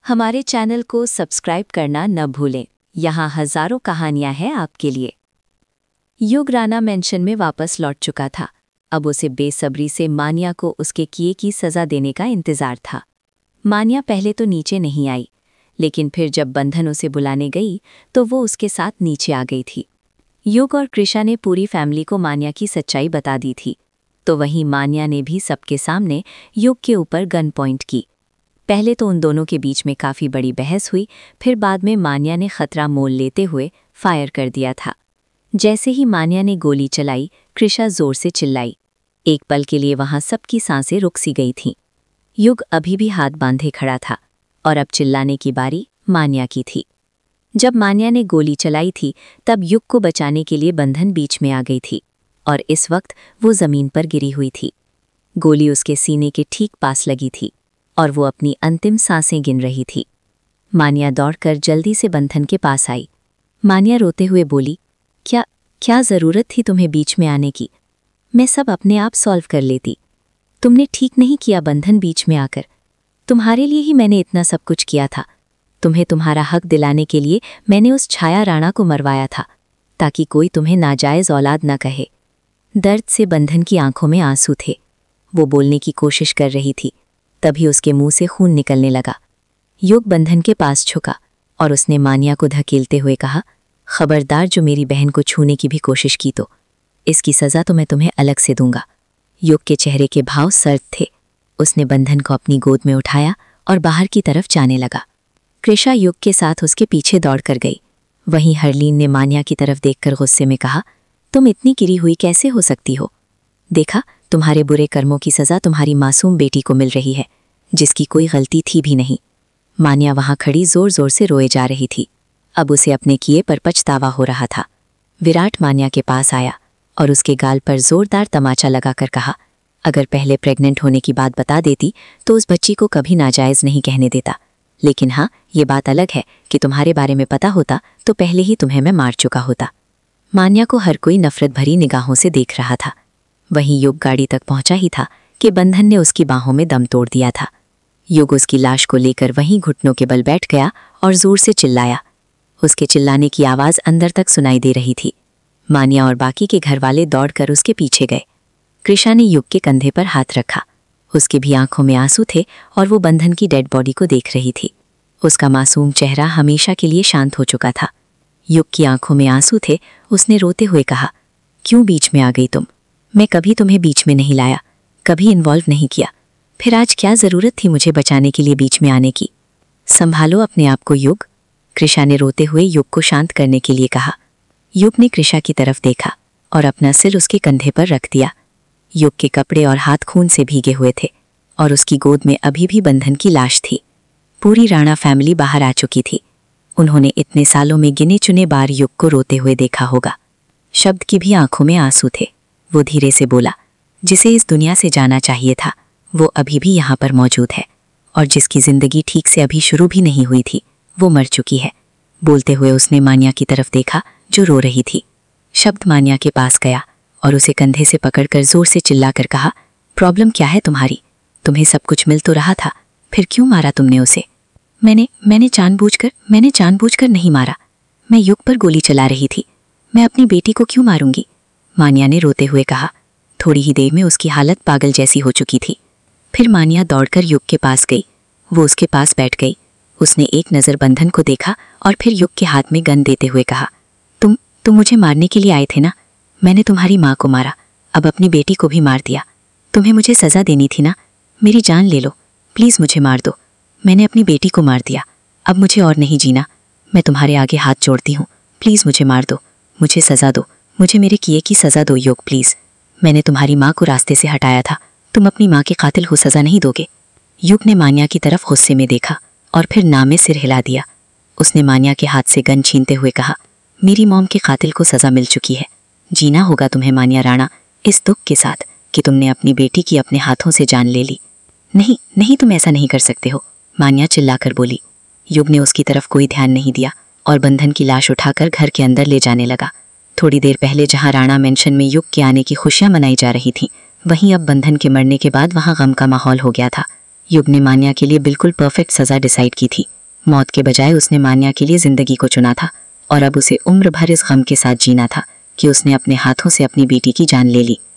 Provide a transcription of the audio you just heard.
हमारे चैनल को सब्सक्राइब करना न भूलें। यहाँ हजारों कहानियां हैं आपके लिए। युग राणा मेंशन में वापस लौट चुका था। अब उसे बेसब्री से मान्या को उसके किए की सजा देने का इंतजार था। मान्या पहले तो नीचे नहीं आई, लेकिन फिर जब बंधन उसे बुलाने गई तो वो उसके साथ नीचे आ गई थी। युग और कृषा ने पूरी फैमिली को मान्या की सच्चाई बता दी थी, तो वहीं मान्या ने भी सबके सामने युग के ऊपर गन पॉइंट की। पहले तो उन दोनों के बीच में काफ़ी बड़ी बहस हुई, फिर बाद में मान्या ने खतरा मोल लेते हुए फायर कर दिया था। जैसे ही मान्या ने गोली चलाई, कृषा जोर से चिल्लाई। एक पल के लिए वहां सबकी सांसें रुक सी गई थीं। युग अभी भी हाथ बांधे खड़ा था और अब चिल्लाने की बारी मान्या की थी। जब मान्या ने गोली चलाई थी तब युग को बचाने के लिए बंधन बीच में आ गई थी और इस वक्त वो जमीन पर गिरी हुई थी। गोली उसके सीने के ठीक पास लगी थी और वो अपनी अंतिम सांसें गिन रही थी। मान्या दौड़कर जल्दी से बंधन के पास आई। मान्या रोते हुए बोली, क्या ज़रूरत थी तुम्हें बीच में आने की? मैं सब अपने आप सॉल्व कर लेती। तुमने ठीक नहीं किया बंधन बीच में आकर। तुम्हारे लिए ही मैंने इतना सब कुछ किया था। तुम्हें तुम्हारा हक दिलाने के लिए मैंने उस छाया राणा को मरवाया था, ताकि कोई तुम्हें नाजायज़ औलाद न कहे। दर्द से बंधन की आंखों में आंसू थे। वो बोलने की कोशिश कर रही थी, तभी उसके मुंह से खून निकलने लगा। युग बंधन के पास झुका और उसने मान्या को धकेलते हुए कहा, खबरदार जो मेरी बहन को छूने की भी कोशिश की तो इसकी सज़ा तो मैं तुम्हें अलग से दूंगा। युग के चेहरे के भाव सर्द थे। उसने बंधन को अपनी गोद में उठाया और बाहर की तरफ जाने लगा। कृषा युग के साथ उसके पीछे दौड़ कर गई। वहीं हरलीन ने मान्या की तरफ देखकर गुस्से में कहा, तुम इतनी गिरी हुई कैसे हो सकती हो? देखा, तुम्हारे बुरे कर्मों की सज़ा तुम्हारी मासूम बेटी को मिल रही है, जिसकी कोई गलती थी भी नहीं। मान्या वहां खड़ी जोर जोर से रोए जा रही थी। अब उसे अपने किए पर पछतावा हो रहा था। विराट मान्या के पास आया और उसके गाल पर जोरदार तमाचा लगाकर कहा, अगर पहले प्रेग्नेंट होने की बात बता देती तो उस बच्ची को कभी नाजायज़ नहीं कहने देता। लेकिन हाँ, ये बात अलग है कि तुम्हारे बारे में पता होता तो पहले ही तुम्हें मैं मार चुका होता। मान्या को हर कोई नफरत भरी निगाहों से देख रहा था। वहीं युग गाड़ी तक पहुंचा ही था कि बंधन ने उसकी बाहों में दम तोड़ दिया था। युग उसकी लाश को लेकर वहीं घुटनों के बल बैठ गया और जोर से चिल्लाया। उसके चिल्लाने की आवाज़ अंदर तक सुनाई दे रही थी। मान्या और बाकी के घरवाले दौड़कर उसके पीछे गए। कृषा ने युग के कंधे पर हाथ रखा। उसके भी आंखों में आंसू थे और वो बंधन की डेड बॉडी को देख रही थी। उसका मासूम चेहरा हमेशा के लिए शांत हो चुका था। युग की आंखों में आंसू थे। उसने रोते हुए कहा, क्यों बीच में आ गई तुम? मैं कभी तुम्हें बीच में नहीं लाया, कभी इन्वॉल्व नहीं किया। फिर आज क्या ज़रूरत थी मुझे बचाने के लिए बीच में आने की? संभालो अपने आप को युग। कृषा ने रोते हुए युग को शांत करने के लिए कहा। युग ने कृषा की तरफ देखा और अपना सिर उसके कंधे पर रख दिया। युग के कपड़े और हाथ खून से भीगे हुए थे और उसकी गोद में अभी भी बंधन की लाश थी। पूरी राणा फैमिली बाहर आ चुकी थी। उन्होंने इतने सालों में गिने चुने बार युग को रोते हुए देखा होगा। शब्द की भी आंखों में आंसू थे। वो धीरे से बोला, जिसे इस दुनिया से जाना चाहिए था वो अभी भी यहाँ पर मौजूद है, और जिसकी जिंदगी ठीक से अभी शुरू भी नहीं हुई थी वो मर चुकी है। बोलते हुए उसने मान्या की तरफ देखा जो रो रही थी। शब्द मान्या के पास गया और उसे कंधे से पकड़कर जोर से चिल्लाकर कहा, प्रॉब्लम क्या है तुम्हारी? तुम्हें सब कुछ मिल तो रहा था, फिर क्यों मारा तुमने उसे? मैंने जानबूझकर नहीं मारा। मैं युग पर गोली चला रही थी। मैं अपनी बेटी को क्यों मारूंगी? मान्या ने रोते हुए कहा। थोड़ी ही देर में उसकी हालत पागल जैसी हो चुकी थी। फिर मान्या दौड़कर युग के पास गई। वो उसके पास बैठ गई। उसने एक नज़र बंधन को देखा और फिर युग के हाथ में गन देते हुए कहा, तुम मुझे मारने के लिए आए थे ना? मैंने तुम्हारी माँ को मारा, अब अपनी बेटी को भी मार दिया। तुम्हें मुझे सज़ा देनी थी ना? मेरी जान ले लो, प्लीज़ मुझे मार दो। मैंने अपनी बेटी को मार दिया, अब मुझे और नहीं जीना। मैं तुम्हारे आगे हाथ जोड़ती हूँ, प्लीज़ मुझे मार दो, मुझे सज़ा दो, मुझे मेरे किए की सज़ा दो युग, प्लीज़। मैंने तुम्हारी माँ को रास्ते से हटाया था, तुम अपनी माँ के कातिल हो, सज़ा नहीं दोगे? युग ने मान्या की तरफ गुस्से में देखा और फिर ना में सिर हिला दिया। उसने मान्या के हाथ से गन छीनते हुए कहा, मेरी मॉम के कातिल को सज़ा मिल चुकी है। जीना होगा तुम्हें मान्या राणा, इस दुख के साथ कि तुमने अपनी बेटी की अपने हाथों से जान ले ली। नहीं, तुम ऐसा नहीं कर सकते हो, मान्या चिल्लाकर बोली। युग ने उसकी तरफ कोई ध्यान नहीं दिया और बंधन की लाश उठाकर घर के अंदर ले जाने लगा। थोड़ी देर पहले जहां राणा मेंशन में युग के आने की खुशियां मनाई जा रही थीं, वहीं अब बंधन के मरने के बाद वहां गम का माहौल हो गया था। युग ने मान्या के लिए बिल्कुल परफेक्ट सज़ा डिसाइड की थी। मौत के बजाय उसने मान्या के लिए ज़िंदगी को चुना था और अब उसे उम्र भर इस गम के साथ जीना था कि उसने अपने हाथों से अपनी बेटी की जान ले ली।